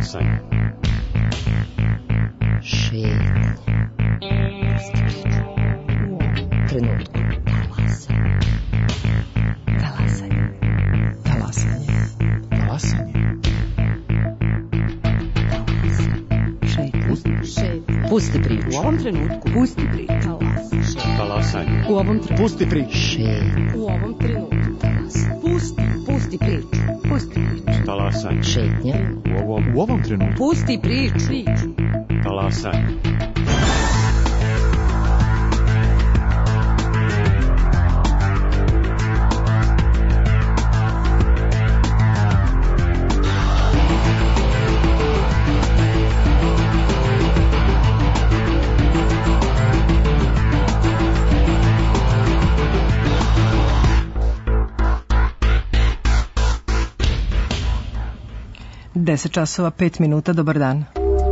Talasanje. Šetnja. Trenutku. Talasanje. Talasanje. Talasanje. Šetnja. Pusti priču. U ovom trenutku. Pusti priču. Talasanje. U ovom trenutku. Pusti priču. Šetnja. U ovom trenutku. Pusti priču. Pusti priču. Talasanje. Šetnja. U ovom trenutku. Pusti priču. Talasanje. Deset časova, 5 minuta, dobar dan.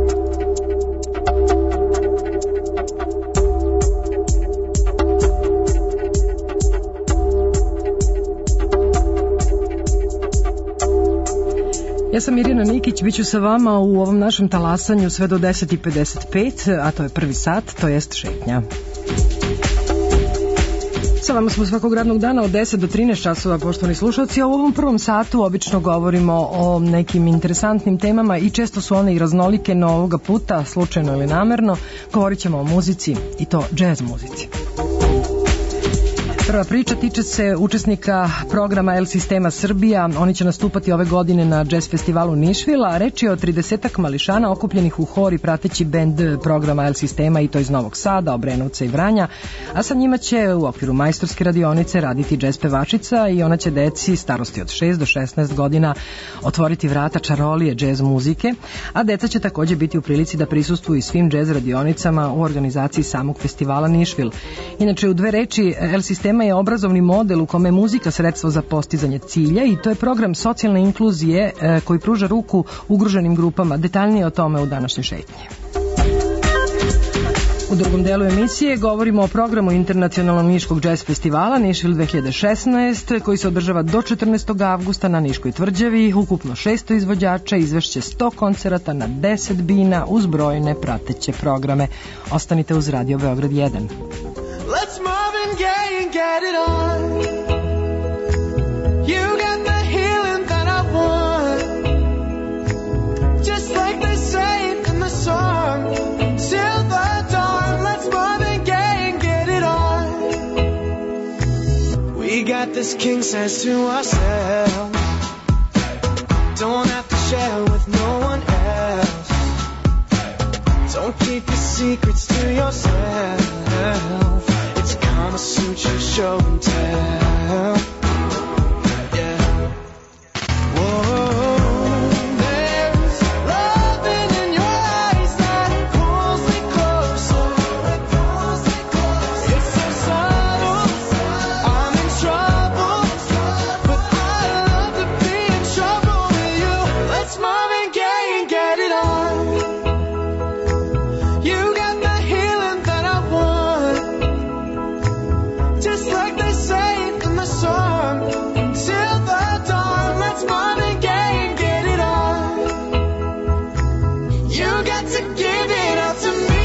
Ja sam Mirjana Nikić, bit ću sa vama u ovom našem talasanju sve do 10:55, a to je prvi sat, to jest šetnja. Sa vama smo svakog radnog dana od 10 do 13 časova, poštovani slušalci, a u ovom prvom satu obično govorimo o nekim interesantnim temama i često su one i raznolike, no ovoga puta, slučajno ili namerno, govorit ćemo o muzici i to džez muzici. Prva priča tiče se učesnika programa El Sistema Srbija. Oni će nastupati ove godine na jazz festivalu Nišvila. Reč je o 30-ak mališana okupljenih u hor i prateći bend programa El Sistema, i to iz Novog Sada, Obrenovca i Vranja. A sa njima će u okviru majstorske radionice raditi jazz pevačica i ona će deci starosti od 6 do 16 godina otvoriti vrata čarolije jazz muzike. A deca će također biti u prilici da prisustvuju svim jazz radionicama u organizaciji samog festivala Nišvil. Inače, u dve reči, El Sistema je obrazovni model u kome je muzika sredstvo za postizanje cilja i to je program socijalne inkluzije koji pruža ruku ugroženim grupama. Detaljnije o tome u današnjoj šetnji. U drugom delu emisije govorimo o programu Internacionalnog niškog jazz festivala Nišvil 2016 koji se održava do 14. avgusta na Niškoj tvrđavi. Ukupno 600 izvođača izvešće 100 koncerata na 10 bina uz brojne prateće programe. Ostanite uz Radio Beograd 1. Let's Marvin Gaye and get it on. You got the healing that I want. Just like they say in the song. Till the dawn, let's Marvin Gaye and get it on. We got this king size to ourselves. Don't have to share with no one else. Don't keep your secrets to yourself. It's Kama Sutra show and tell. Yeah. Whoa, there's loving in your eyes that pulls me closer. It's so subtle, I'm in trouble, but I love to be in trouble with you. Let's Marvin Gaye and get it on. You got the healing that I want. Just like they say in the song. Till the dawn, let's Marvin Gaye and get it on. You got to give it up to me.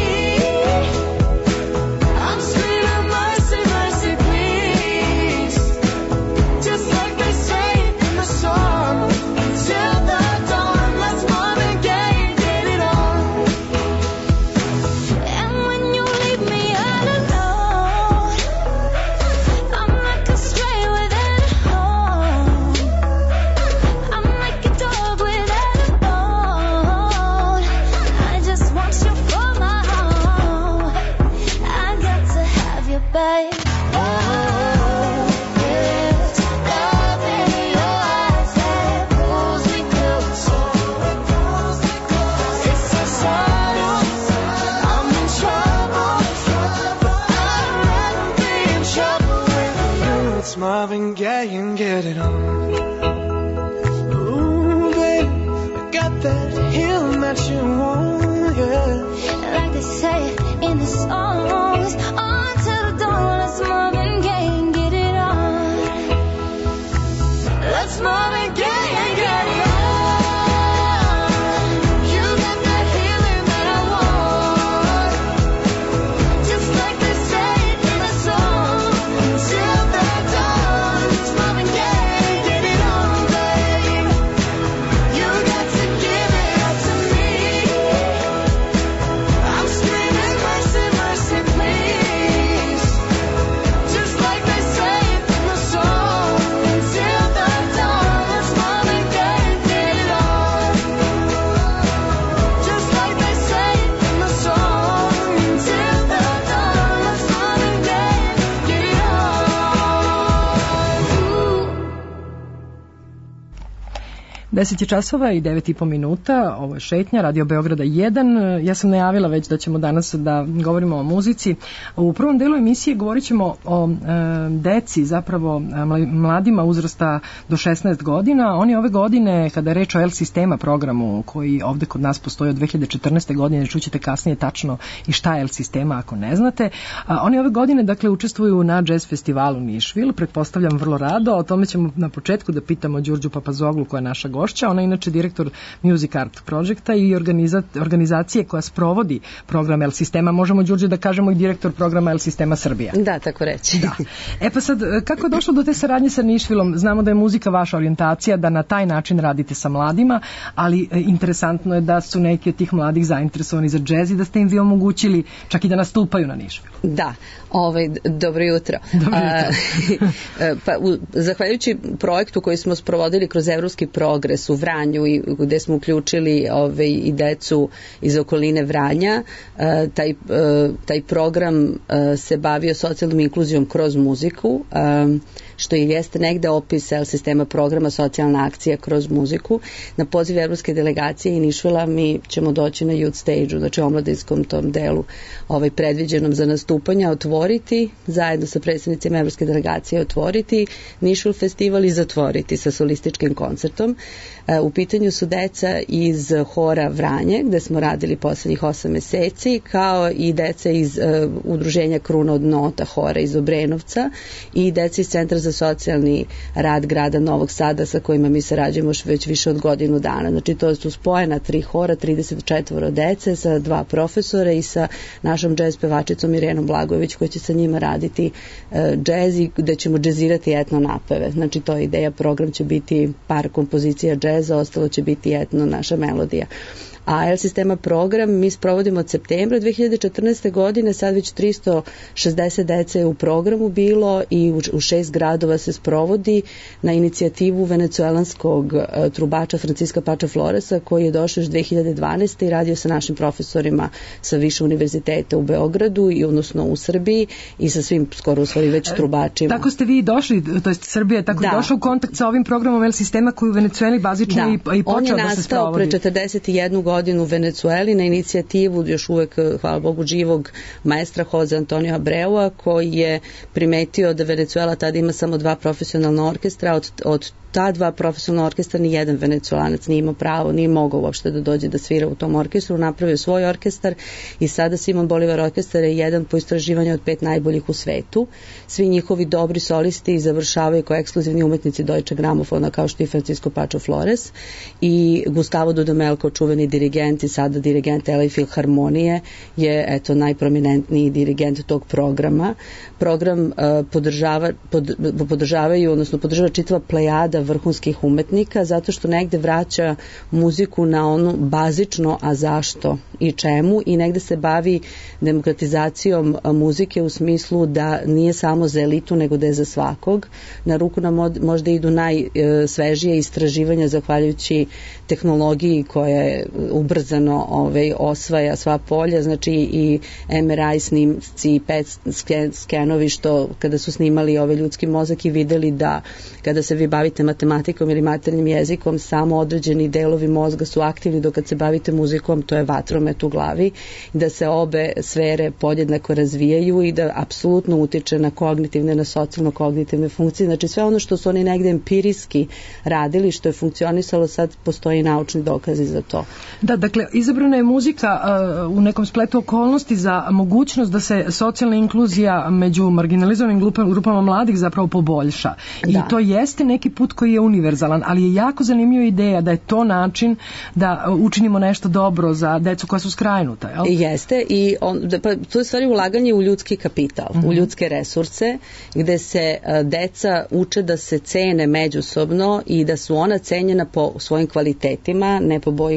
I'm screaming mercy, mercy, please. Just like they say in the song. Till the dawn, let's Marvin Gaye and get it on. And when you leave me all alone, I'm like a stray without a home. I'm like a dog without a bone. I just want you for my home. I got to have you, babe. There's love in your eyes that pulls me closer. It's so subtle, I'm in trouble, but I'd rather be in trouble with you. It's Marvin Gaye and get it on. Ooh, babe, I got that healing that you want, yeah. Like they say in the songs, until the dawn, let's Marvin Gaye and get it on. Let's Marvin Gaye and get it on. 10 je časova i 9,5 minuta, ovo je Šetnja, Radio Beograda 1. Ja sam najavila već da ćemo danas da govorimo o muzici. U prvom delu emisije govorit ćemo o deci, zapravo mladima uzrasta do 16 godina. Oni ove godine, kada je reč o L-sistema programu koji ovde kod nas postoji od 2014. godine, čućete kasnije tačno i šta je L-sistema ako ne znate. Oni ove godine, dakle, učestvuju na jazz festivalu Nišvil, pretpostavljam vrlo rado. O tome ćemo na početku da pitamo Đurđu Papazoglu, koja je naša gošća. Ona je inače direktor Music Art Projecta i organizacije koja sprovodi program L-sistema. Možemo, Đurđe, da kažemo i direktor programa L-sistema Srbija. Da, tako reći. Da. Pa sad, kako je došlo do te saradnje sa Nišvilom? Znamo da je muzika vaša orijentacija, da na taj način radite sa mladima, ali interesantno je da su neki od tih mladih zainteresovani za džez i da ste im vi omogućili čak i da nastupaju na Nišvilu. Da, dobro jutro. Pa, zahvaljujući projektu koji smo sprovodili kroz Evropski progres u Vranju i gde smo uključili i decu iz okoline Vranja, taj program se bavio socijalnom inkluzijom kroz muziku, što i jeste negde opis sistema programa socijalna akcija kroz muziku. Na poziv Evropske delegacije i Nišvila mi ćemo doći na youth stage-u, znači omladinskom tom delu predviđenom za nastupanja, otvoriti, zajedno sa predstavnicima Evropske delegacije, otvoriti Nišvil festival i zatvoriti sa solističkim koncertom. U pitanju su deca iz hora Vranje, gde smo radili poslednjih 8 meseci, kao i deca iz udruženja Kruna od nota hora iz Obrenovca i deca iz Centra za socijalni rad grada Novog Sada, sa kojima mi sarađujemo već više od godinu dana. Znači, to su spojena 3 hora, 34 dece sa 2 profesora i sa našom džez pevačicom Irenom Blagojević, koja će sa njima raditi džez i gde ćemo džezirati etno napeve. Znači, to je ideja, program će biti par kompozicija džeza, ostalo će biti etno naša melodija. A L-sistema program mi sprovodimo od septembra 2014. godine, sad već 360 dece je u programu bilo i u 6 gradova se sprovodi na inicijativu venecuelanskog trubača Franciska Pača Floresa, koji je došao još 2012. i radio sa našim profesorima sa više univerziteta u Beogradu i odnosno u Srbiji i sa svim skoro u stvari već trubačima. Tako ste vi došli, to jest Srbija je tako došla u kontakt sa ovim programom L-sistema koji u Venecueli bazično i počeo da se sprovodi. On je nastao pre 41 godinu u Venecueli na inicijativu još uvek, hvala Bogu, živog maestra Jose Antonio Abreua, koji je primetio da Venecuela tada ima samo 2 profesionalna orkestra, od ta 2 profesionalna orkestra ni jedan Venecuelanac nije imao pravo, nije mogao uopšte da dođe da svira u tom orkestru, napravio svoj orkestar i sada Simon Bolivar orkestar je jedan po istraživanju od 5 najboljih u svetu. Svi njihovi dobri solisti završavaju kao ekskluzivni umetnici Deutsche Gramofona, kao što i Francisco Pačo Flores i Gustavo Dudamel kao čuveni dirigent i sada dirigent LA Filharmonije je najprominentniji dirigent tog programa. Program podržavaju, odnosno podržava čitava plejada vrhunskih umetnika, zato što negde vraća muziku na onu bazično, a zašto i čemu, i negde se bavi demokratizacijom muzike u smislu da nije samo za elitu, nego da je za svakog. Na ruku nam možda idu najsvežije istraživanja zahvaljujući tehnologiji koja je ubrzano osvaja sva polja, znači i MRI snimci i PET skenovi, što kada su snimali ljudski mozak i videli da kada se vi bavite matematikom ili maternjim jezikom, samo određeni delovi mozga su aktivni, dok kad se bavite muzikom, to je vatromet u glavi, da se obe sfere podjednako razvijaju i da apsolutno utiče na kognitivne, na socijalno-kognitivne funkcije. Znači sve ono što su oni negde empirijski radili, što je funkcionisalo, sad postoji naučni dokazi za to. Da, dakle, izabrana je muzika u nekom spletu okolnosti za mogućnost da se socijalna inkluzija među marginalizovanim grupama mladih zapravo poboljša. I to jeste neki put koji je univerzalan, ali je jako zanimljiva ideja da je to način da učinimo nešto dobro za decu koja su skrajnuta. Jel? Jeste, i to je stvari ulaganje u ljudski kapital, u ljudske resurse, gde se deca uče da se cene međusobno i da su ona cenjena po svojim kvalitetima, ne po boji kože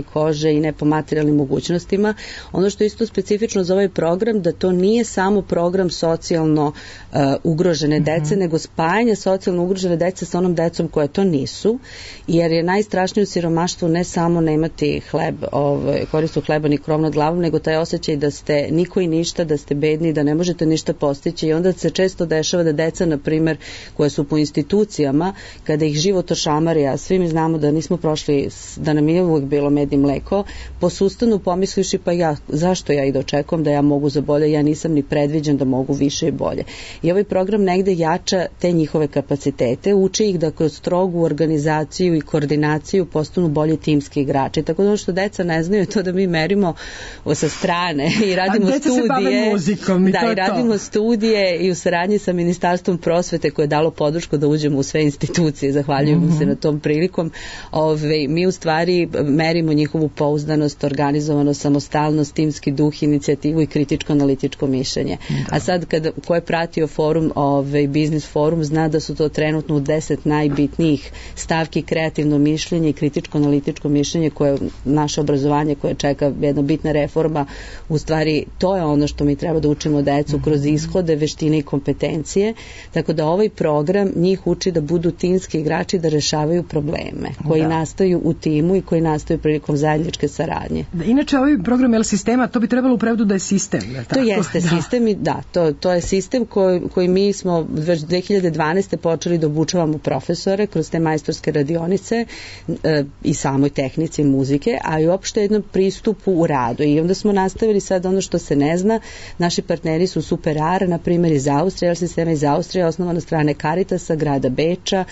može i ne po materijalnim mogućnostima. Ono što je isto specifično za ovaj program, da to nije samo program socijalno ugrožene dece, nego spajanje socijalno ugrožene dece sa onom decom koje to nisu, jer je najstrašnije u siromaštvu ne samo ne imati hleb, koristu hleba ni krov nad glavom, nego taj osjećaj da ste niko i ništa, da ste bedni, da ne možete ništa postići, i onda se često dešava da deca, na primjer, koje su po institucijama, kada ih život ošamari, a svi mi znamo da nismo prošli, da nam je uvijek bilo med i mleko, posustanu pomisliši pa zašto ja i da očekujem da ja mogu za bolje, ja nisam ni predviđen da mogu više i bolje. I ovaj program negde jača te njihove kapacitete, uči ih da kroz strogu organizaciju i koordinaciju postanu bolji timski igrači. Tako da ono što deca ne znaju je to da mi merimo sa strane i radimo studije. Muzikom, i radimo studije i u saradnji sa Ministarstvom prosvete koje je dalo podršku da uđemo u sve institucije. Zahvaljujemo se na tom prilikom. Mi u stvari merimo njihovu pouzdanost, organizovanost, samostalnost, timski duh, inicijativu i kritičko-analitičko mišljenje. A sad ko je pratio forum, Biznis forum, zna da su to trenutno u 10 najbitnijih stavki kreativno mišljenje i kritičko-analitičko mišljenje, koje naše obrazovanje koje čeka jedna bitna reforma, u stvari to je ono što mi treba da učimo decu kroz ishode, veštine i kompetencije. Tako da ovaj program njih uči da budu timski igrači, da rešavaju probleme koji nastaju u timu i koji nastaju prilikom zajedničke saradnje. Inače, ovaj program L sistema, to bi trebalo u prevodu da je sistem. To jeste sistem i to je sistem koji mi smo već 2012. počeli da obučavamo profesore kroz te majstorske radionice i samoj tehnici muzike, a i uopšte jednom pristupu u radu. I onda smo nastavili sad ono što se ne zna. Naši partneri su Super-AR, na primjer iz Austrije, L sistema iz Austrije, osnovan na strane Caritasa, grada Beča,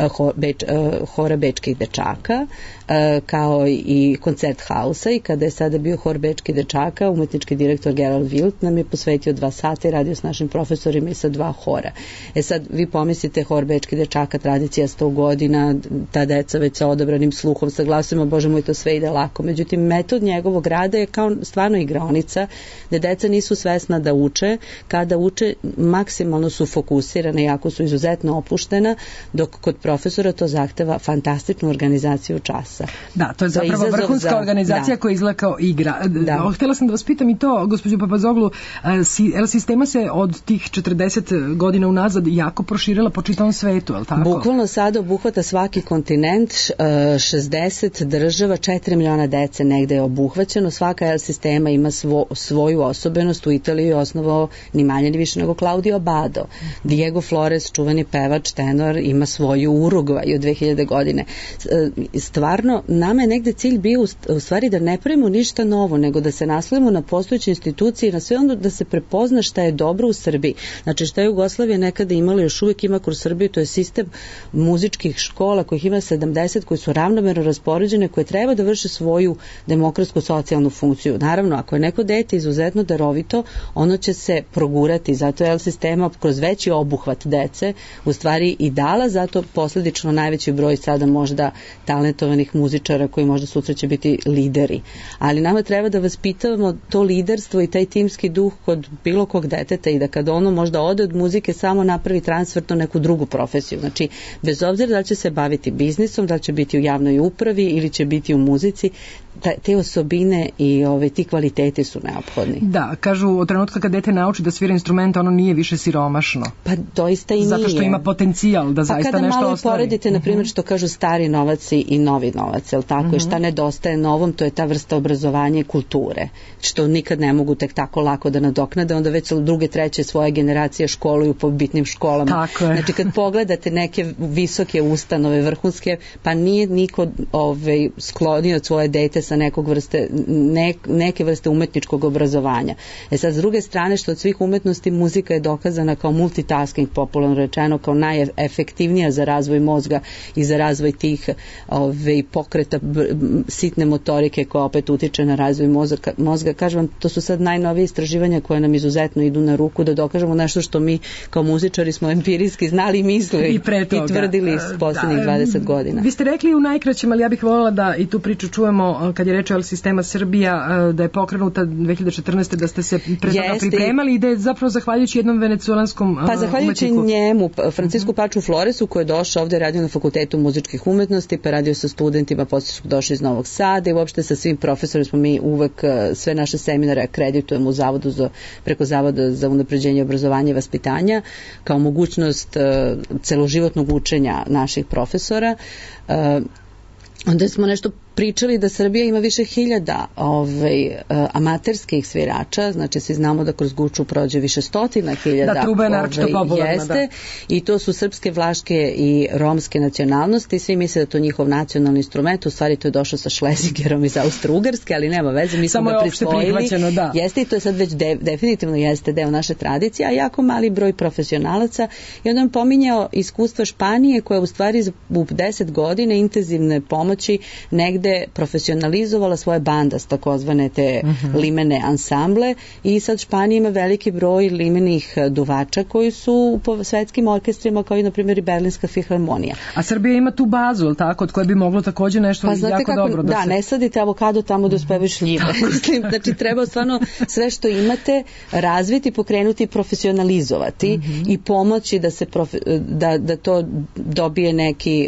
hora bečkih dečaka, kao i koncert hausa, i kada je sada bio hor bečkih dečaka, umetnički direktor Gerald Wild nam je posvetio 2 sata i radio s našim profesorima i sa 2 hora. Sad vi pomislite, hor bečkih dečaka, tradicija 100 godina, ta deca već sa odabranim sluhom, sa glasovima, bože moj, to sve ide lako. Međutim, metod njegovog rada je kao stvarno igraonica, gde deca nisu svesna da uče, kada uče maksimalno su fokusirane, jako su izuzetno opuštena, dok kod profesora to zahteva fantastičnu organizaciju časa. Da, to je zapravo vrhunska organizacija koja izgleda kao igra. Htjela sam da vas pitam i to, gospođo Papazoglu, L sistema se od tih 40 godina unazad jako proširila po čitavom svetu, je li tako? Bukvalno sada obuhvata svaki kontinent, 60 država, 4 miliona dece negde je obuhvaćeno. Svaka L sistema ima svoju osobenost. U Italiji je osnovao ni manje ni više nego Claudio Abbado. Diego Flores, čuveni pevač, tenor, ima svoju Urugvaj od 2000 godine. Stvarno, nama je negde cilj bio u stvari da ne pravimo ništa novo, nego da se naslovimo na postojeće institucije i na sve ono da se prepozna šta je dobro u Srbiji. Znači šta je Jugoslavija nekada imala, još uvijek ima kroz Srbiju, to je sistem muzičkih škola kojih ima 70, koji su ravnomerno raspoređene, koje treba da vrše svoju demokratsku socijalnu funkciju. Naravno, ako je neko dete izuzetno darovito, ono će se progurati, zato je L sistema kroz veći obuhvat dece u stvari i dala, zato posledično najveći broj sada možda talentovanih muzičara koji možda sutra će biti lideri. Ali nama treba da vaspitavamo to liderstvo i taj timski duh kod bilo kog deteta i da kad ono možda ode od muzike samo napravi transfer na neku drugu profesiju. Znači, bez obzira da li će se baviti biznisom, da li će biti u javnoj upravi ili će biti u muzici, te osobine i ti kvaliteti su neophodni. Da, kažu od trenutka kad dete nauči da svira instrument, ono nije više siromašno. Pa doista i nije. Zato što ima potencijal da zaista nešto ostvari. Pa kada malo poredite, na primjer, što kažu stari novac i novi novac, je li tako? I šta nedostaje novom, to je ta vrsta obrazovanja i kulture, što nikad ne mogu tek tako lako da nadoknade, onda već druge, treće svoje generacije školuju po bitnim školama. Tako je. Znači, kad pogledate neke visoke ustanove, vrhunske, pa nije niko sklonio svoje dete sa neke vrste umetničkog obrazovanja. Sad, s druge strane, što od svih umetnosti muzika je dokazana kao multitasking, popularno rečeno, kao najefektivnija za razvoj mozga i za razvoj tih pokreta sitne motorike koja opet utiče na razvoj mozga. Kažem vam, to su sad najnovije istraživanja koje nam izuzetno idu na ruku da dokažemo nešto što mi kao muzičari smo empirijski znali i mislili i tvrdili posljednjih 20 godina. Vi ste rekli u najkraćem, ali ja bih voljela da i tu priču čujemo kad je reč o sistema Srbija, da je pokrenuta 2014. da ste se pre toga pripremali i da je zapravo zahvaljujući jednom venecuelanskom Pa zahvaljujući umetniku. njemu, Francisku Paču Floresu, koji je došao ovde, radio na Fakultetu muzičkih umetnosti, pa radio sa studentima, posle su došli iz Novog Sada i uopšte sa svim profesorima smo mi uvek sve naše seminare akreditujemo u preko Zavoda za unapređenje obrazovanja i vaspitanja kao mogućnost celoživotnog učenja naših profesora. Onda smo nešto pričali da Srbija ima više hiljada amaterskih svirača, znači svi znamo da kroz Guču prođe više stotina hiljada. Da, truba je naročito popularna, jeste, da. I to su srpske, vlaške i romske nacionalnosti. Svi misle da to njihov nacionalni instrument, u stvari to je došlo sa Šlesingerom iz Austro-Ugarske, ali nema veze, mi smo ga prisvojili. Da. Jeste i to je sad već definitivno jeste deo naše tradicije, a jako mali broj profesionalaca. I onda on pominjao iskustva Španije koja u stvari u 10 godina intenzivne pomoći negde profesionalizovala svoje bandas, takozvane te limene ansamble, i sad Španija ima veliki broj limenih duvača koji su po svetskim orkestrima, kao i na primjer i Berlinska filharmonija. A Srbija ima tu bazu, ili tako, od koje bi moglo takođe nešto jako dobro da se... ne sadite avokado tamo da uspevaju šljive. Mislim, znači treba stvarno sve što imate razviti, pokrenuti, profesionalizovati i pomoći da se da to dobije neki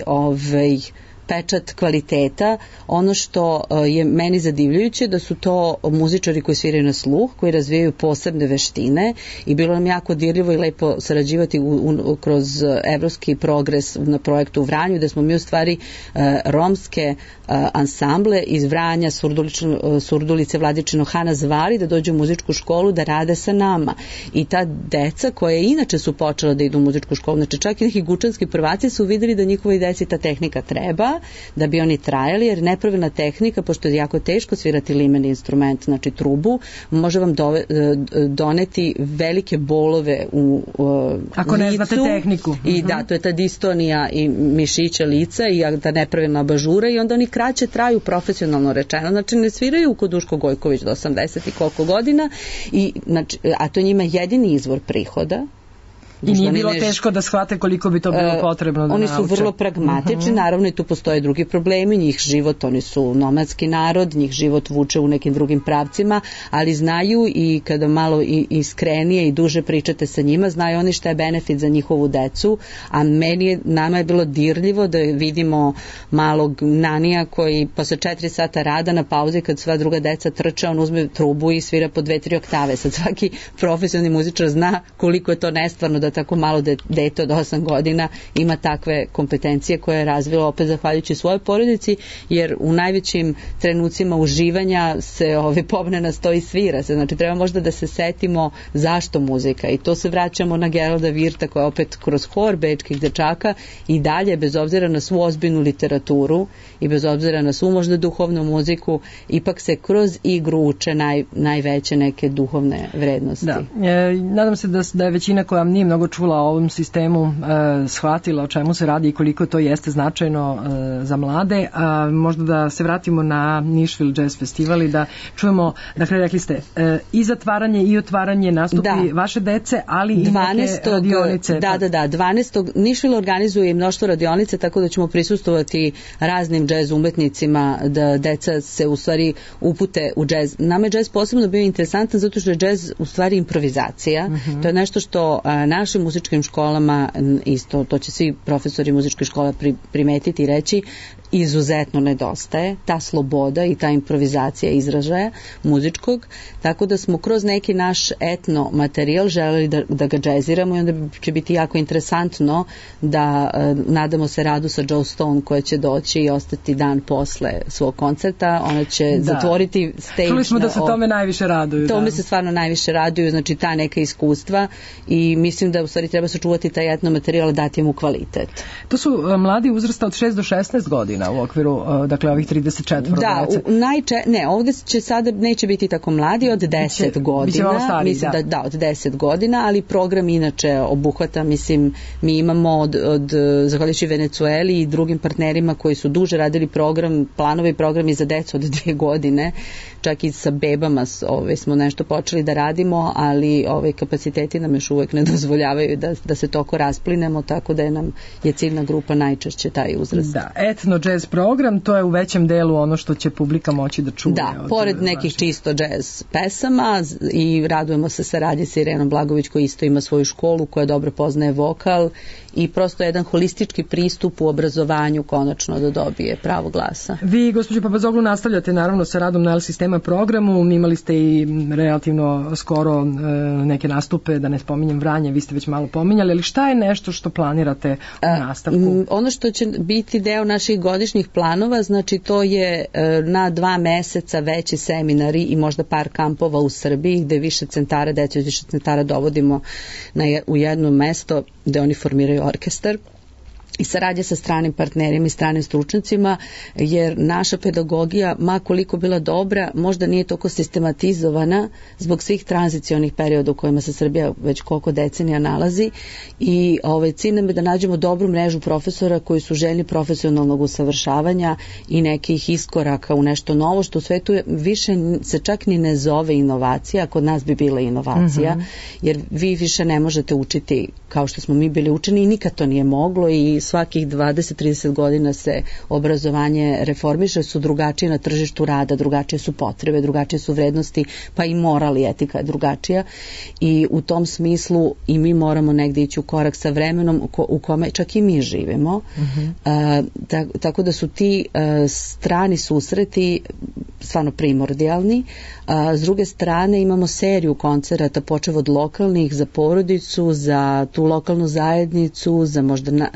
pečat kvaliteta. Ono što je meni zadivljujuće da su to muzičari koji sviraju na sluh, koji razvijaju posebne veštine i bilo nam jako dirljivo i lepo sarađivati kroz evropski progres na projektu u Vranju, da smo mi u stvari romske ansamble iz Vranja, Surdulice, Vladičino Hana zvali da dođu u muzičku školu da rade sa nama. I ta deca koja inače su počela da idu u muzičku školu, znači čak i neki gučanski prvaci su videli da njihovoj deci ta tehnika treba, da bi oni trajali, jer nepravilna tehnika, pošto je jako teško svirati limeni instrument, znači trubu, može vam doneti velike bolove u ako ne znate tehniku. I da, to je ta distonija i mišića lica i ta nepravilna abažura i onda oni kraće traju, profesionalno rečeno, znači ne sviraju kod Duško Gojković do 80 i koliko godina, znači, a to njima jedini izvor prihoda. I nije bilo teško da shvate koliko bi to bilo potrebno da oni nauče. Su vrlo pragmatični, naravno i tu postoje drugi problemi, njih život, oni su nomadski narod, njih život vuče u nekim drugim pravcima, ali znaju i kada malo iskrenije i duže pričate sa njima, znaju oni šta je benefit za njihovu decu, a nama je bilo dirljivo da vidimo malog nanija koji posle 4 sata rada na pauzi kad sva druga deca trče, on uzme trubu i svira po 2-3 oktave. Sad svaki profesionalni muzičar zna koliko je to nestvarno da tako malo dete od 8 godina ima takve kompetencije koje je razvilo opet zahvaljujući svojoj porodici, jer u najvećim trenucima uživanja se popne na sto i svira se. Znači treba možda da se setimo zašto muzika, i to se vraćamo na Geralda Wirta koja opet kroz hor bečkih dečaka i dalje, bez obzira na svu ozbiljnu literaturu i bez obzira na svu možda duhovnu muziku, ipak se kroz igru uče najveće neke duhovne vrednosti. Da. Nadam se da je većina koja nije mnogo čula o ovom sistemu shvatila o čemu se radi i koliko to jeste značajno za mlade. Možda da se vratimo na Nashville Jazz Festival i da čujemo, dakle rekli ste i zatvaranje i otvaranje nastupi vaše dece, ali i neke radionice. Da, 12. Nashville organizuje i mnoštvo radionice, tako da ćemo prisustvovati raznim džez umetnicima, da deca se u stvari upute u džez. Nama je džez posebno bio interesantan zato što je džez u stvari improvizacija. To je nešto što našim muzičkim školama, isto to će svi profesori muzičke škola primetiti i reći, izuzetno nedostaje, ta sloboda i ta improvizacija izražaja muzičkog, tako da smo kroz neki naš etno materijal želeli da ga džeziramo i onda će biti jako interesantno da nadamo se radu sa Joe Stone koja će doći i ostati dan posle svog koncerta, ona će zatvoriti stage. Čuli smo da se tome najviše raduju. Tome se stvarno najviše raduju, znači ta neka iskustva, i mislim da u stvari treba sačuvati taj etno materijal, dati mu kvalitet. To su mladi uzrasta od 6 do 16 godina u okviru, dakle, ovih 34 dece. Ovde će sada neće biti tako mladi, od 10 godina. Biće malo stariji, mislim da od 10 godina, ali program inače obuhvata, mislim, mi imamo od zahvaljujući Venecueli i drugim partnerima koji su duže radili program, planovi programi za decu od 2 godine, čak i sa bebama smo nešto počeli da radimo, ali kapaciteti nam još uvek ne dozvoljavaju dozvoljavaju da se toko rasplinemo, tako da nam je ciljna grupa najčešće taj uzrast. Da, etno jazz program, to je u većem delu ono što će publika moći da čuje. Da, pored nekih čisto jazz pesama i radujemo se saradnji sa Irenom Blagović koja isto ima svoju školu, koja dobro poznaje vokal i prosto jedan holistički pristup u obrazovanju konačno da dobije pravo glasa. Vi, gospođo Papazoglu, nastavljate naravno sa radom na L Sistema programu, imali ste i relativno skoro neke nastupe, da ne spominjem Vranje, vi ste već malo pominjali, ali šta je nešto što planirate u nastavku? Ono što će biti deo naših godišnjih planova, znači to je na 2 meseca veći seminari i možda par kampova u Srbiji gde više centara, deca iz više centara dovodimo u jedno mesto gde oni formiraju orkestar i saradnje sa stranim partnerima i stranim stručnjacima, jer naša pedagogija, ma koliko bila dobra, možda nije toliko sistematizovana zbog svih tranzicionih perioda u kojima se Srbija već koliko decenija nalazi i cilj nam je da nađemo dobru mrežu profesora koji su željni profesionalnog usavršavanja i nekih iskoraka u nešto novo, što u svetu više se čak ni ne zove inovacija, a kod nas bi bila inovacija, jer vi više ne možete učiti kao što smo mi bili učeni i nikad to nije moglo i svakih 20-30 godina se obrazovanje reformiše, su drugačije na tržištu rada, drugačije su potrebe, drugačije su vrednosti, pa i moral i etika je drugačija i u tom smislu i mi moramo negdje ići u korak sa vremenom u kome čak i mi živimo. Tako da su ti strani susreti stvarno primordijalni. S druge strane imamo seriju koncerata počev od lokalnih za porodicu, za tu lokalnu zajednicu, za možda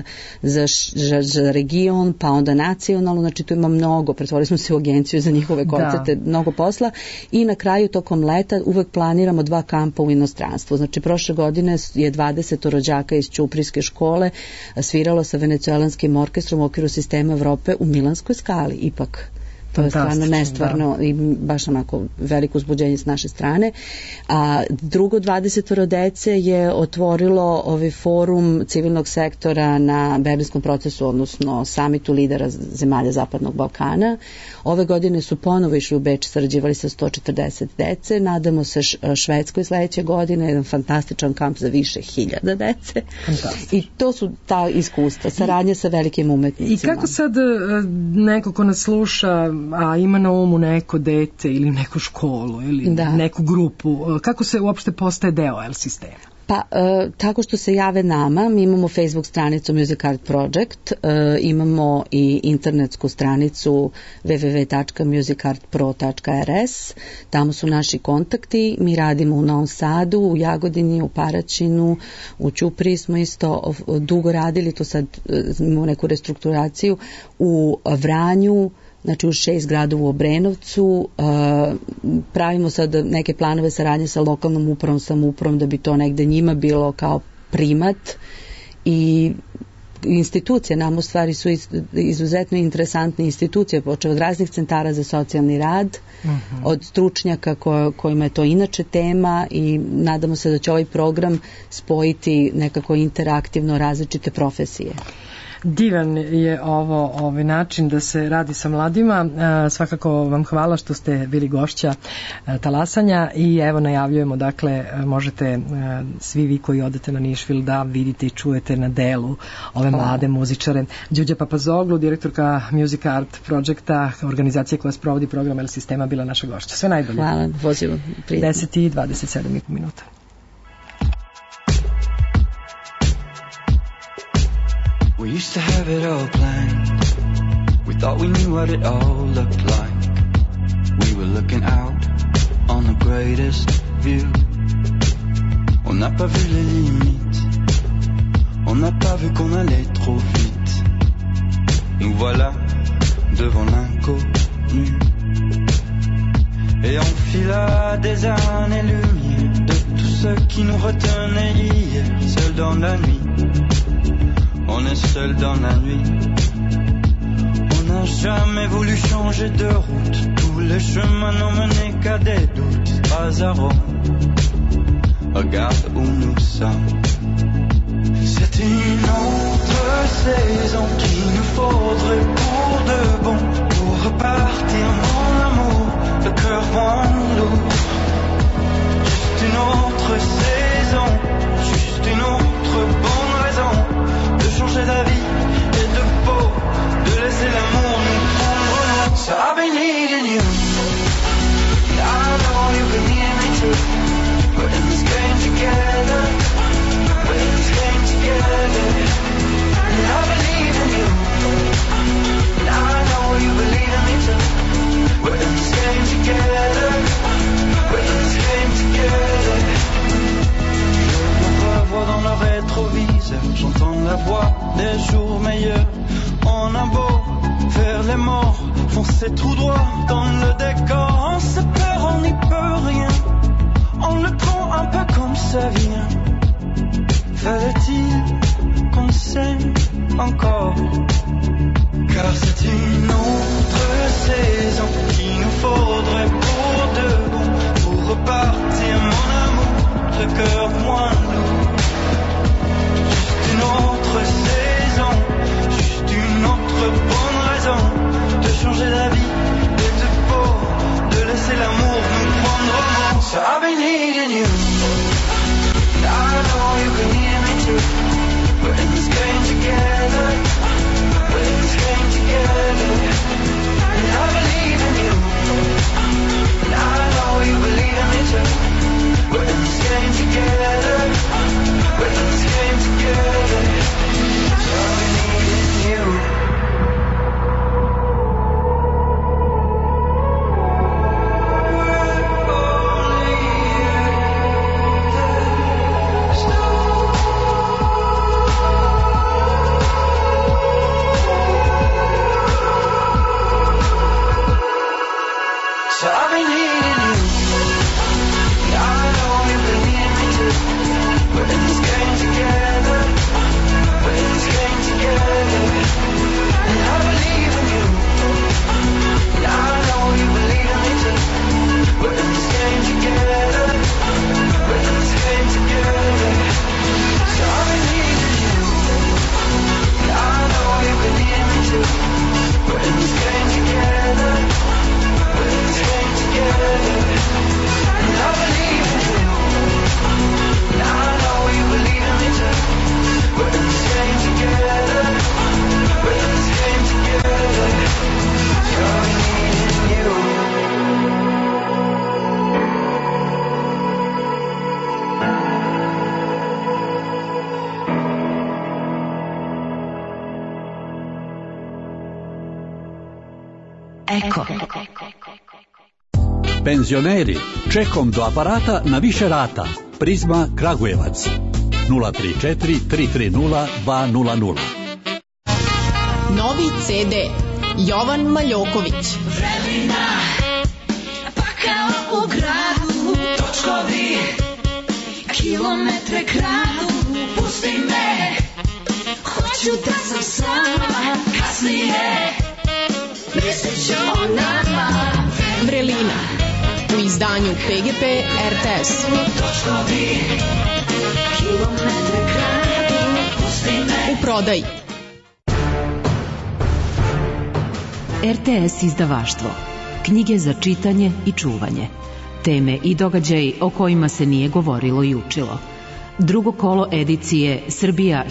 za region, pa onda nacionalno, znači tu ima mnogo, pretvorili smo se u agenciju za njihove koncerte, mnogo posla i na kraju tokom leta uvek planiramo 2 kampa u inostranstvu. Znači prošle godine je 20 rođaka iz Ćuprijske škole sviralo sa venecuelanskim orkestrom u okviru Sistema Evrope u Milanskoj Skali, ipak. To je stvarno nestvarno i baš onako veliko uzbuđenje s naše strane. A drugo 20 dece je otvorilo forum civilnog sektora na Berlinskom procesu, odnosno samitu lidera zemalja Zapadnog Balkana. Ove godine su ponovo išli u Beč, sarađivali sa 140 dece. Nadamo se Švedskoj sledeće godine, jedan fantastičan kamp za više 1000 dece. I to su ta iskustva, saradnja sa velikim umetnicima. I kako sad neko ko nas sluša, a ima na umu neko dete ili neku školu ili neku grupu, kako se uopšte postaje deo L Sistema? Pa, tako što se jave nama, mi imamo Facebook stranicu Music Art Project, imamo i internetsku stranicu www.musicartpro.rs, tamo su naši kontakti, mi radimo u Novom Sadu, u Jagodini, u Paraćinu, u Ćupriji smo isto dugo radili, to sad imamo neku restrukturaciju, u Vranju, znači u 6 gradova u Obrenovcu, pravimo sad neke planove saradnje sa lokalnom upravom, samoupravom da bi to negde njima bilo kao primat i institucije nam u stvari su izuzetno interesantne institucije, počeo od raznih centara za socijalni rad, od stručnjaka kojima je to inače tema i nadamo se da će ovaj program spojiti nekako interaktivno različite profesije. Divan je ovaj način da se radi sa mladima. Svakako vam hvala što ste bili gošća Talasanja i evo najavljujemo, dakle možete svi vi koji odete na Nišvil da vidite i čujete na delu ove mlade muzičare. Đuđa Papazoglu, direktorka Music Art Projecta, organizacije koja sprovodi program L Sistema, bila naša gošća. Sve najbolje. Hvala, pozivam. 10:27 minuta. We used to have it all planned. We thought we knew what it all looked like. We were looking out on the greatest view. On n'a pas vu les limites. On n'a pas vu qu'on allait trop vite. Nous voilà devant l'inconnu. Et on fila des années-lumière de tout ce qui nous retenait hier, seul dans la nuit. On est seul dans la nuit. On n'a jamais voulu changer de route. Tous les chemins n'ont mené qu'à des doutes. Pas à Rome. Regarde où nous sommes. C'est une autre saison qu'il nous faudrait pour de bon. Pour repartir mon amour, le cœur moins lourd. Juste une autre saison. Juste une autre jour meilleur. On a beau faire les morts, foncer tout droit dans le décor. On se perd, on n'y peut rien. On le prend un peu comme ça vient. Fallait-il qu'on s'aime encore? Car c'est une autre saison qu'il nous faudrait pour de bon, pour repartir mon amour, le cœur moins lourd. Juste une autre saison, juste une autre bonne raison de changer la vie et de beau, de laisser l'amour nous prendre au mot. So I've been needing you, I know you can need me too. We're in this game together, we're in this game together. And I believe in you, and I know you believe in me too. We're in this game together, we're in this game together. So I've been needing you. Penzioneri, čekom do aparata na više rata. Prizma Kragujevac 034 330 200. Novi CD Jovan Maljoković. Vremena, pa kao u gradu, točkovi, kilometre kradu, pusti me, hoću da sam sama, kasnije, mislit ću o nama. Vrelina u izdanju PGP RTS. Točkovi, kilometre kradu, pusti me. U prodaji. RTS izdavaštvo. Knjige za čitanje i čuvanje. Teme i događaji o kojima se nije govorilo i učilo. Drugo kolo edicije Srbija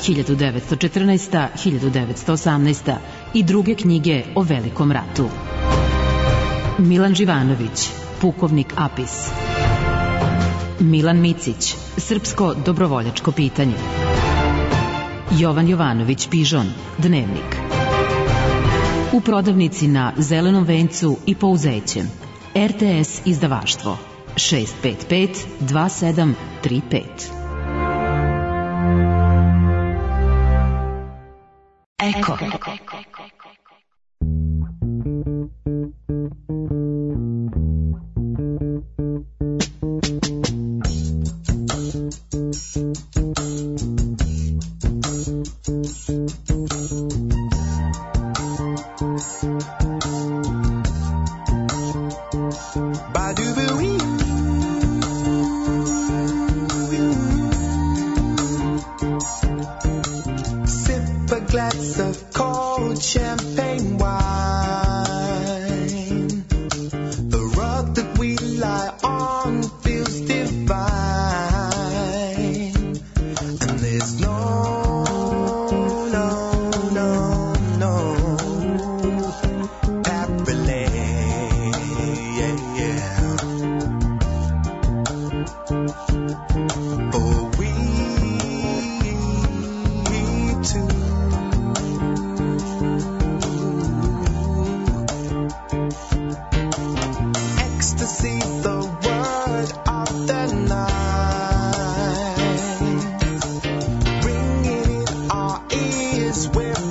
1914-1918 i druge knjige o Velikom ratu. Milan Živanović, Pukovnik Apis. Milan Micić, Srpsko dobrovoljačko pitanje. Jovan Jovanović Pižon, Dnevnik. U prodavnici na Zelenom vencu i Pouzećem. RTS izdavaštvo 655 2735. Eko.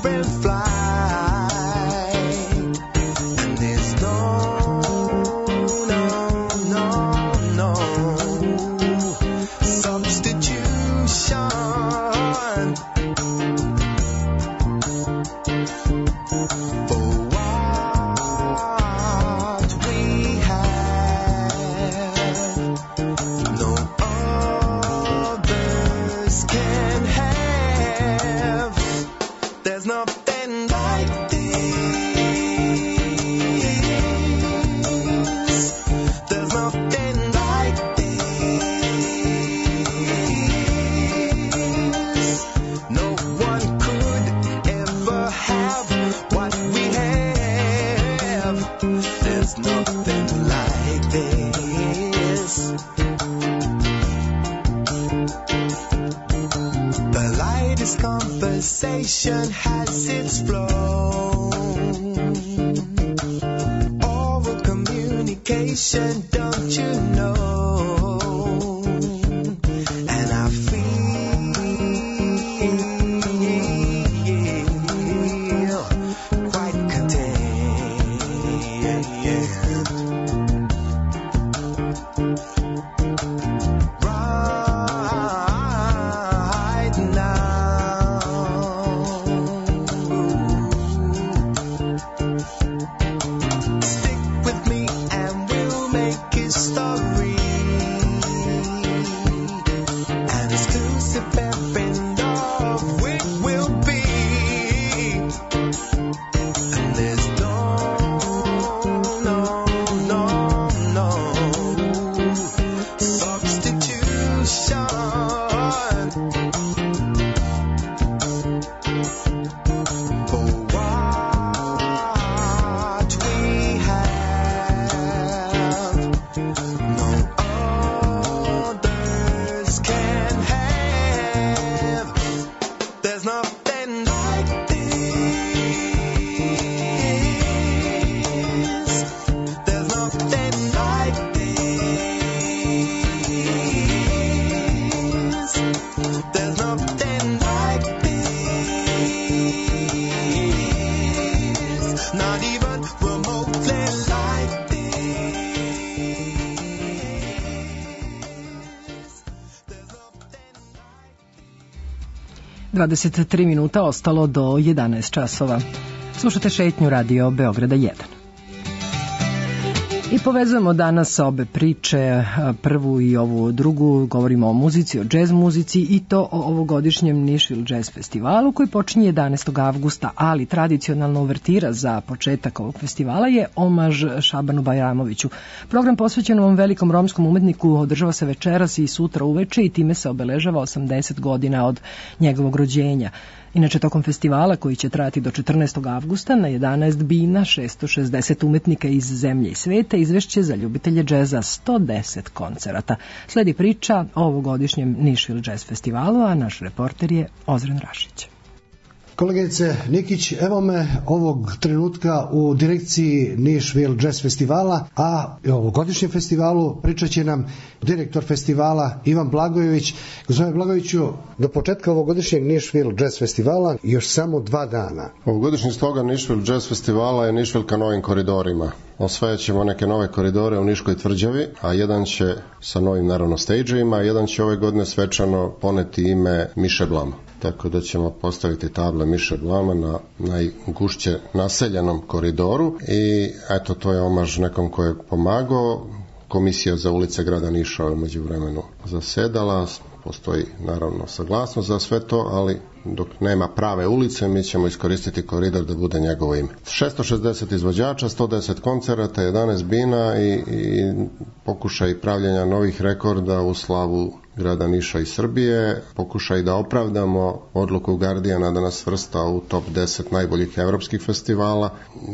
and fly. And there's no substitution for what we have. No others can have. There's nothing like this. There's nothing like this. No one could ever have what we have. There's nothing like this. The lightest conversation has its flow. Oral communication, don't you know? And I feel quite content. Right now, stick with me and we'll make history. An exclusive band of it will be. And there's no substitution for what we have. No others can have. There's nothing like this. There's nothing like this. There's nothing like this. Not even remotely like this. There's nothing like 23 minuta ostalo do 11 časova. Slušate šetnju radio Beograda 1. I povezujemo danas obe priče, prvu i ovu drugu, govorimo o muzici, o džez muzici i to o ovogodišnjem Nashville Jazz Festivalu koji počinje 11. avgusta, ali tradicionalna uvertira za početak ovog festivala je omaž Šabanu Bajramoviću. Program posvećen ovom velikom romskom umetniku održava se večeras i sutra uveče i time se obeležava 80 godina od njegovog rođenja. Inače, tokom festivala koji će trajati do 14. avgusta na 11 bina 660 umetnika iz zemlje i sveta izvešće za ljubitelje džeza 110 koncerata. Sledi priča o ovogodišnjem Nashville Jazz Festivalu, a naš reporter je Ozren Rašić. Kolegice Nikić, evo me ovog trenutka u direkciji Nashville Jazz Festivala, a o ovogodišnjem festivalu pričat će nam direktor festivala Ivan Blagojević. Gospodine Blagojeviću, do početka ovogodišnjeg Nashville Jazz Festivala još samo 2 dana. Ovogodišnji slogan Nashville Jazz Festivala je Nashville ka novim koridorima. Osvajat ćemo neke nove koridore u Niškoj tvrđavi, a jedan će sa novim naravno stage-evima, a jedan će ove godine svečano poneti ime Miše Blama. Tako da ćemo postaviti table Miše Blama na najgušće naseljenom koridoru i eto, to je omaž nekom ko je pomagao. Komisija za ulice grada Niša je umeđu vremenu zasedala, postoji naravno saglasnost za sve to, ali dok nema prave ulice mi ćemo iskoristiti koridor da bude njegovo ime. 660 izvođača, 110 koncerata, 11 bina i pokušaj pravljenja novih rekorda u slavu grada Niša i Srbije, pokušaj da opravdamo odluku Guardiana da nas svrsta u top 10 najboljih evropskih festivala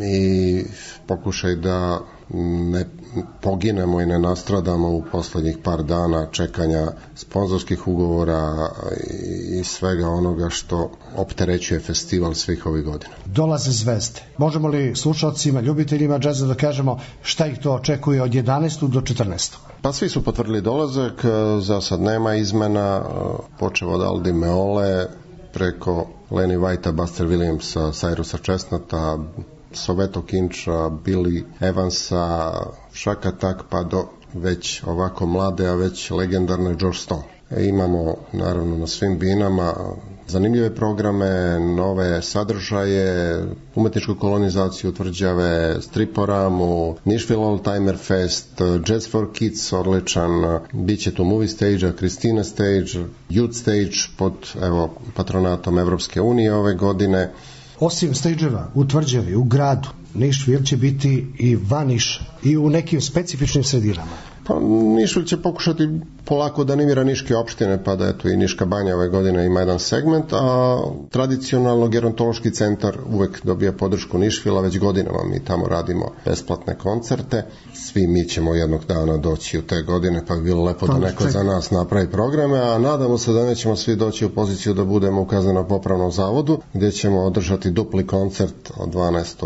i pokušaj da ne poginemo i ne nastradamo u poslednjih par dana čekanja sponzorskih ugovora i svega onoga što opterećuje festival svih ovih godina. Dolaze zvezde. Možemo li slušalcima, ljubiteljima džeza da kažemo šta ih to očekuje od 11. do 14. Pa svi su potvrdili dolazak, za sad nema izmena, počev od Aldi Meole, preko Lenny Whitea, Buster Williamsa, Cyrusa Chestnuta, Soveto Kinča, Billy Evansa, Shaka Tak, pa do već ovako mlade, a već legendarne George Stone. Imamo naravno na svim binama zanimljive programe, nove sadržaje, umetničku kolonizaciju Tvrđave, striporamu, Nashville Oldtimer Fest, Jazz for Kids odličan, bit će tu movie stage, Christina stage, youth stage pod patronatom Evropske unije ove godine. Osim stage-eva u Tvrđavi, u gradu, Nashville će biti i van Niša i u nekim specifičnim sredinama. Pa Nashville će pokušati polako da animira niške opštine, pa da eto i Niška banja ove godine ima jedan segment, a tradicionalno gerontološki centar uvek dobija podršku Nashvillea, već godinama mi tamo radimo besplatne koncerte. Svi mi ćemo jednog dana doći u te godine, pa bi bilo lepo da neko za nas napravi programe, a nadamo se da nećemo svi doći u poziciju da budemo u kazneno-popravnom zavodu, gdje ćemo održati dupli koncert od 12.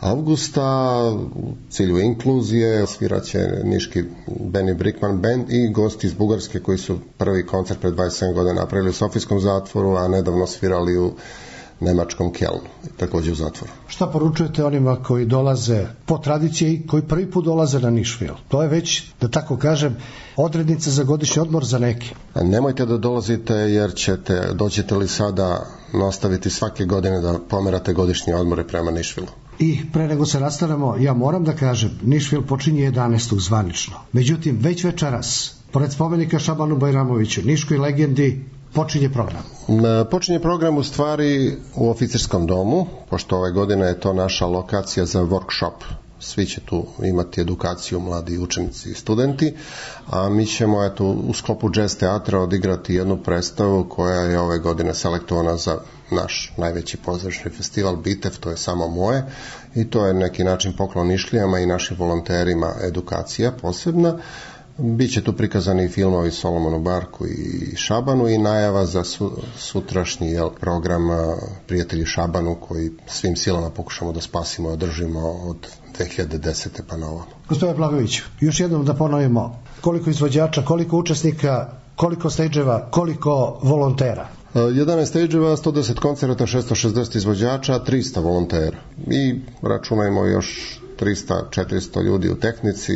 avgusta u cilju inkluzije. Sviraće niški Benny Brickman band i gosti iz Bugarske koji su prvi koncert pred 27 godina napravili u Sofijskom zatvoru, a nedavno svirali u nemačkom Kelnu, također u zatvoru. Šta poručujete onima koji dolaze po tradiciji i koji prvi put dolaze na Nashville? To je već, da tako kažem, odrednica za godišnji odmor za neke. Nemojte da dolazite jer doćete li sada nastaviti svake godine da pomerate godišnje odmore prema Nashvilleu. I pre nego se rastanemo, ja moram da kažem, Nashville počinje 11. zvanično. Međutim, već večeras, pored spomenika Šabanu Bajramoviću, niškoj legendi, počinje program. Počinje program u stvari u oficirskom domu, pošto ove godine je to naša lokacija za workshop. Svi će tu imati edukaciju, mladi učenici i studenti, a mi ćemo u sklopu jazz teatra odigrati jednu predstavu koja je ove godine selektovana za naš najveći pozorišni festival Bitev, to je Samo moje, i to je neki način poklon Nišlijama i našim volonterima, edukacija posebna. Biće tu prikazani filmovi Solomonu Barku i Šabanu i najava za sutrašnji program Prijatelji Šabanu koji svim silama pokušamo da spasimo i održimo od 2010. pa na ovom. Gospodine Blagović, još jednom da ponovimo koliko izvođača, koliko učesnika, koliko stage-eva, koliko volontera? 11 stage-eva, 110 koncerata, 660 izvođača, 300 volontera. I računajmo još 300-400 ljudi u tehnici,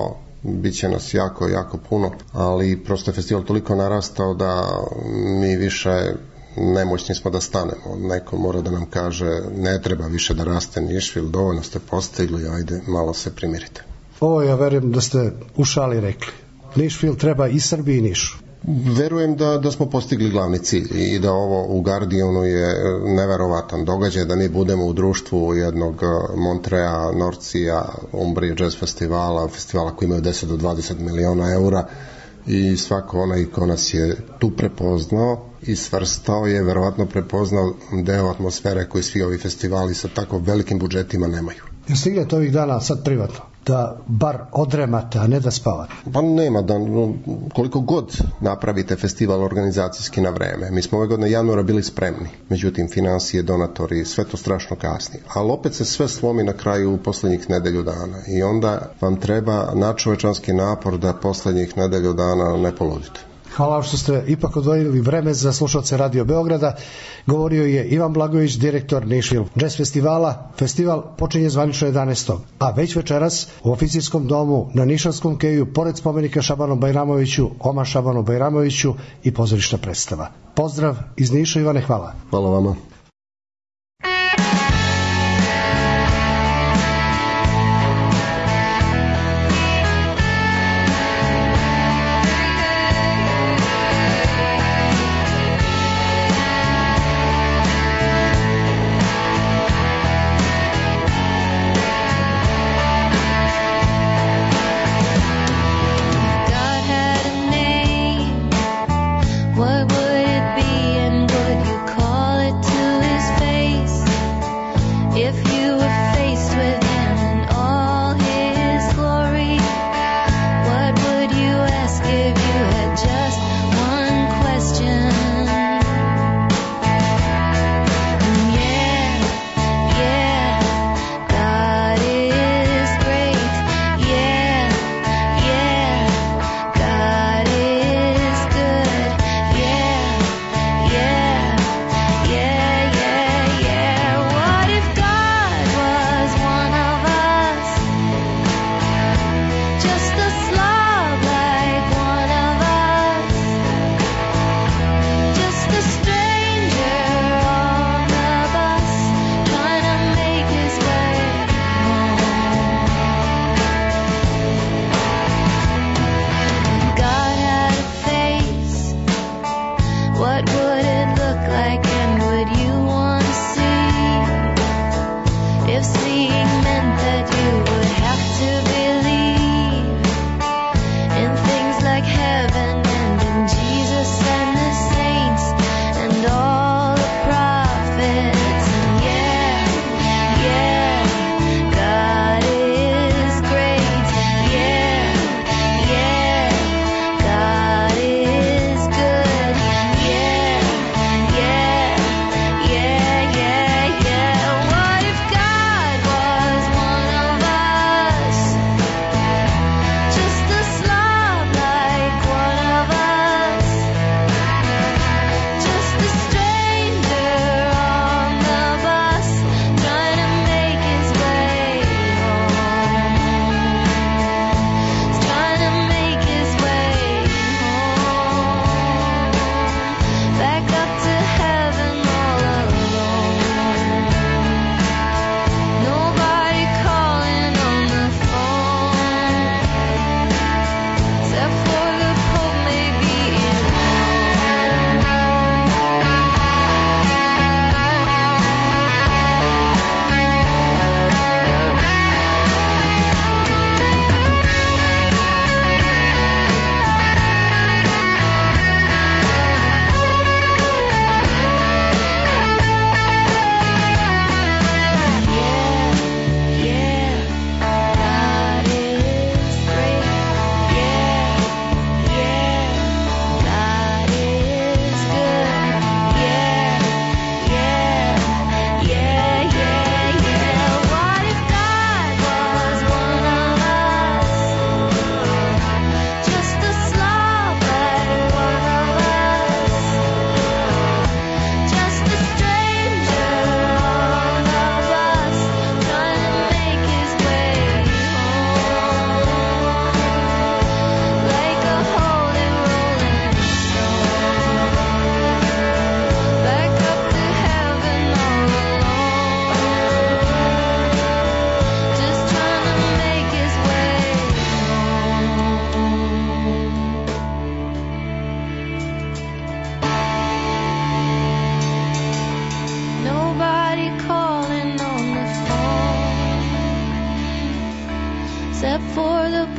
biće nas jako, jako puno, ali prosto je festival toliko narastao da mi više nemoćni smo da stanemo. Neko mora da nam kaže ne treba više da raste Nashville, dovoljno ste postigli, ajde malo se primirite. Ovo ja verujem da ste u šali rekli. Nashville treba i Srbiji i Nišu. Verujem da smo postigli glavni cilj i da ovo u Guardianu je neverovatan događaj, da mi budemo u društvu jednog Montreja, Norcija, Umbrije jazz festivala koji imaju 10 do 20 miliona eura i svako onaj ko nas je tu prepoznao i svrstao je verovatno prepoznao deo atmosfere koji svi ovi festivali sa tako velikim budžetima nemaju. Jer stignete ovih dana sad privatno da bar odremate, a ne da spavate? Pa nema, koliko god napravite festival organizacijski na vreme. Mi smo ove godine januara bili spremni, međutim financije, donatori, sve to strašno kasni. Ali opet se sve slomi na kraju poslednjih nedelju dana i onda vam treba nadčovečanski napor da poslednjih nedelju dana ne poludite. Hvala što ste ipak odvojili vreme za slušalce Radio Beograda. Govorio je Ivan Blagović, direktor Nashville Jazz festivala. Festival počinje zvanično 11. A već večeras u oficirskom domu na Nišanskom keju, pored spomenika Šabanu Bajramoviću, Oma Šabanu Bajramoviću i pozorišna predstava. Pozdrav iz Niša, Ivane, hvala. Hvala vama.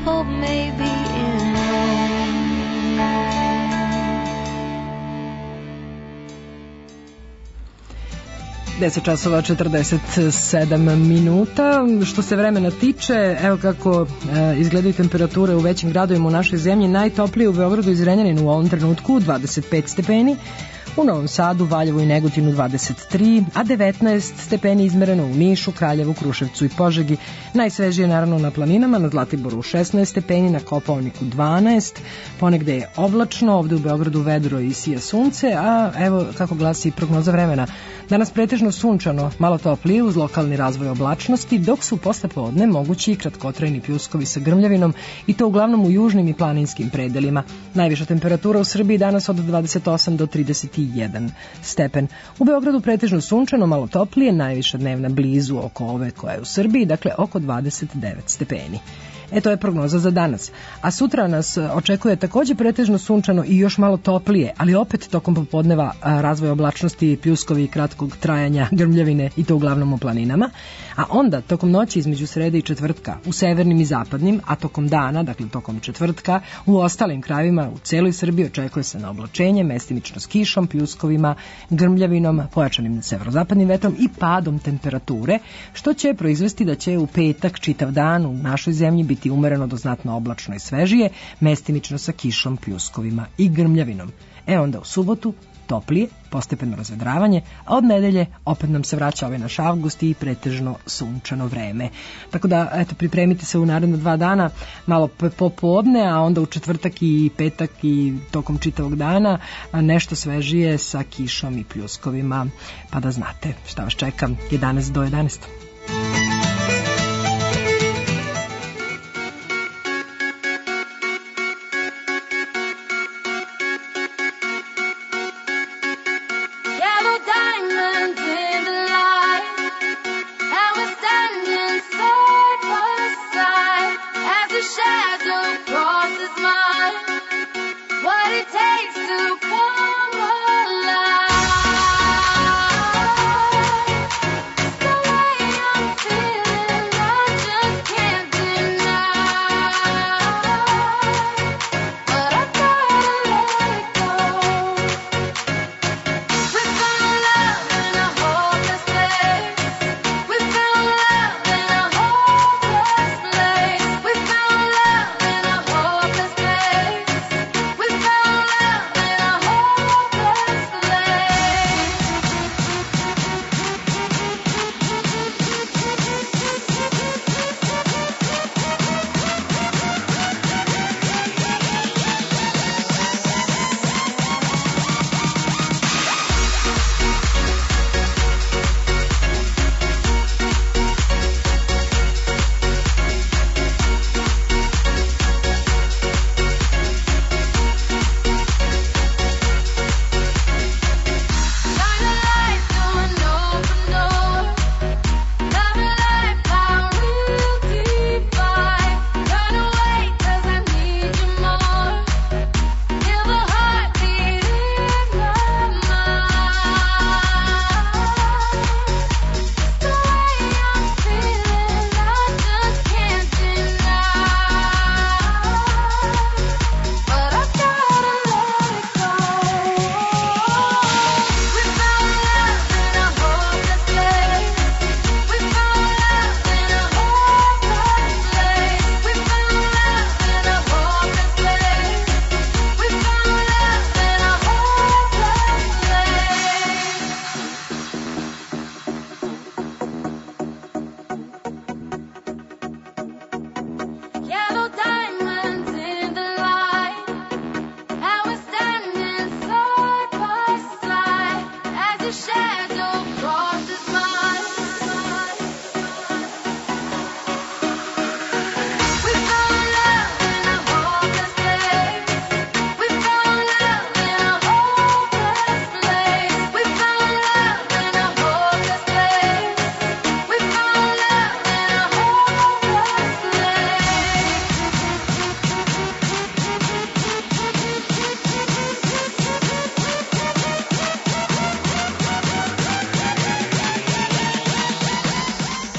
hope maybe in Rome. 10 časova 47 minuta. Što se vremena tiče, evo kako izgledaju temperature u većim gradovima u našoj zemlji. Najtoplije u Beogradu i Zrenjaninu u ovom trenutku 25 stepeni, u Novom Sadu, Valjevu i Negotinu 23, a 19 stepeni izmereno u Nišu, Kraljevu, Kruševcu i Požegi. Najsvežije naravno na planinama, na Zlatiboru 16 stepeni, na Kopaoniku 12, ponegde je oblačno, ovde u Beogradu vedro i sija sunce, a evo kako glasi prognoza vremena. Danas pretežno sunčano, malo toplije uz lokalni razvoj oblačnosti, dok su posle podne mogući kratkotrajni pljuskovi sa grmljavinom i to uglavnom u južnim i planinskim predelima. Najviša temperatura u Srbiji danas od 28 do 31 stepen. U Beogradu pretežno sunčano, malo toplije, najviša dnevna blizu oko ove koja je u Srbiji, dakle oko 29 stepeni. To je prognoza za danas. A sutra nas očekuje takođe pretežno sunčano i još malo toplije, ali opet tokom popodneva razvoj oblačnosti, pljuskovi kratkog trajanja, grmljavine i to uglavnom u planinama. A onda tokom noći između srede i četvrtka u severnim i zapadnim, a tokom dana, dakle tokom četvrtka, u ostalim krajevima u celoj Srbiji očekuje se na oblačenje, mestimično s kišom, pljuskovima, grmljavinom, pojačanim severozapadnim vetrom i padom temperature, što će proizvesti da će u petak čitav dan u našoj zemlji biti umereno do znatno oblačno i svežije, mestimično sa kišom, pljuskovima i grmljavinom. Onda u subotu toplije, postepeno razvedravanje, a od nedelje opet nam se vraća ovaj naš avgust i pretežno sunčano vreme. Tako da, pripremite se u naredna 2 dana, malo popodne, a onda u četvrtak i petak i tokom čitavog dana nešto svežije sa kišom i pljuskovima, pa da znate šta vas čeka 11 do 11. Away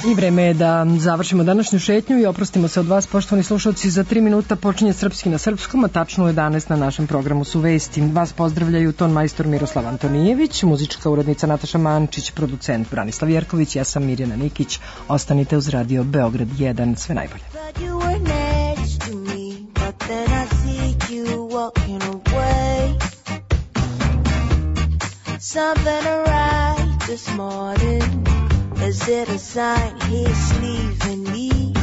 I vreme je da završimo današnju šetnju i oprostimo se od vas, poštovani slušalci. Za 3 minuta počinje Srpski na srpskom, a tačno u 11 na našem programu su vesti. Vas pozdravljaju ton majstor Miroslav Antonijević, muzička urednica Nataša Mančić, producent Branislav Jerković, ja sam Mirjana Nikić. Ostanite uz radio Beograd 1, sve najbolje. Something right this morning. Is it a sign he's leaving me?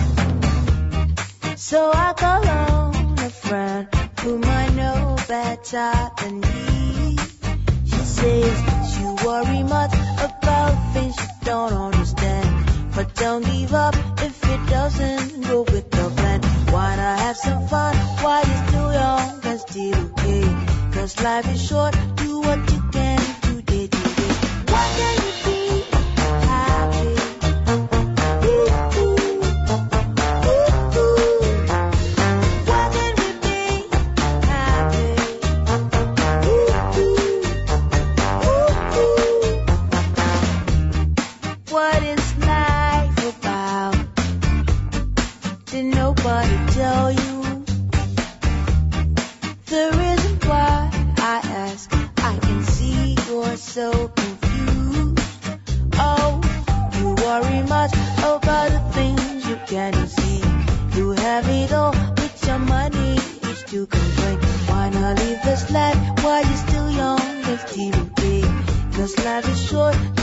So I call on a friend whom I know better than me. She says you worry much about things you don't understand, but don't give up if it doesn't go with the plan. Why not have some fun while you're still young and still okay? 'Cause life is short, do what you can today, today. Why can't you be happy? What is life about? Did nobody tell you? The reason why I ask, I can see you're so confused. Oh, you worry much about the things you can't see. You have it all with your money, you still complain. Why not live this life while you're still young and still big? 'Cause life is short.